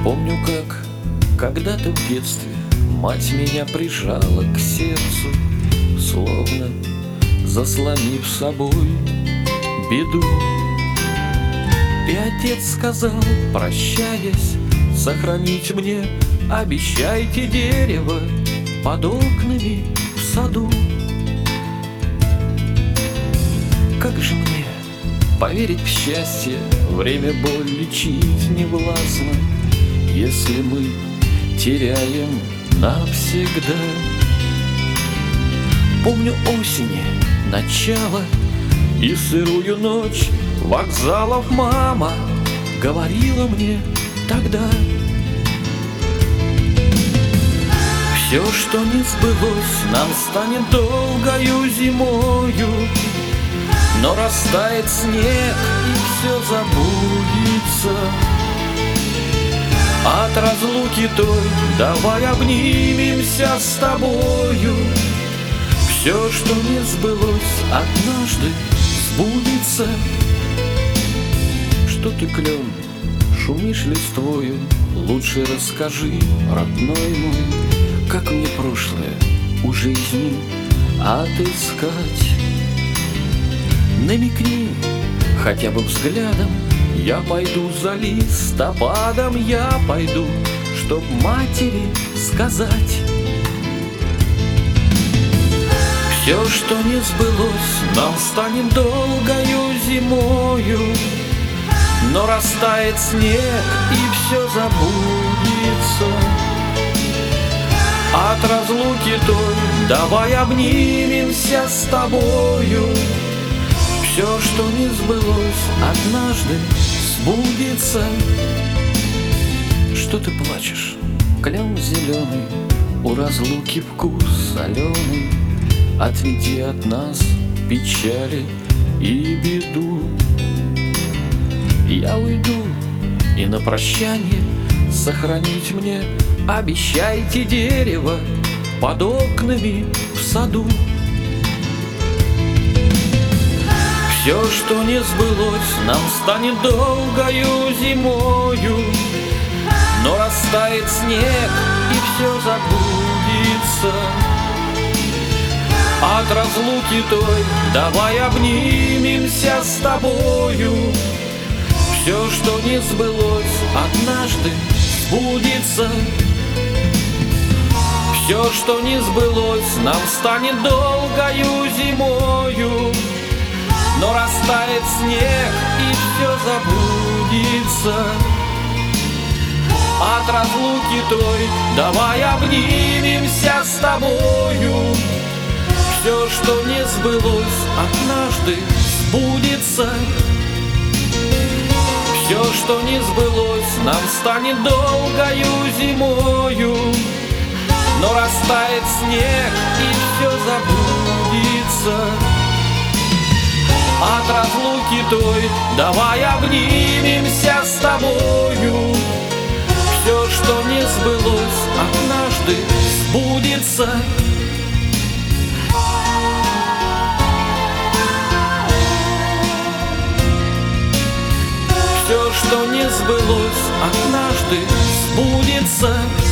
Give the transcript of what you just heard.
Помню, как когда-то в детстве мать меня прижала к сердцу, словно заслонив собой беду. И отец сказал, прощаясь, сохранить мне обещайте дерево под окнами в саду. Как же мне поверить в счастье, время боль лечить не властно, если мы теряем навсегда? Помню осени, начало и сырую ночь вокзалов мама говорила мне тогда: все, что не сбылось, нам станет долгою зимою, но растает снег, и все забудется. От разлуки той давай обнимемся с тобою. Все, что не сбылось, однажды сбудется. Что ты, клен, шумишь листвою? Лучше расскажи, родной мой, как мне прошлое у жизни отыскать. Намекни хотя бы взглядом, я пойду за листопадом, я пойду, чтоб матери сказать. Все, что не сбылось, нам станет долгою зимою, но растает снег, и все забудется. От разлуки той давай обнимемся с тобою. Все, что не сбылось, однажды сбудется. Что ты плачешь, клен зеленый, у разлуки вкус соленый? Отведи от нас печали и беду. Я уйду, и на прощание сохранить мне обещайте дерево под окнами в саду. Все, что не сбылось, нам станет долгою зимою, но растает снег, и все забудется. От разлуки той давай обнимемся с тобою. Все, что не сбылось, однажды сбудется. Все, что не сбылось, нам станет долгою зимою, но растает снег, и все забудется. От разлуки той давай обнимемся с тобою. Все, что не сбылось, однажды сбудется. Все, что не сбылось, нам станет долгою зимою, но растает снег, и все забудется. От разлуки той давай обнимемся с тобою. Все, что не сбылось, однажды сбудется. Все, что не сбылось, однажды сбудется.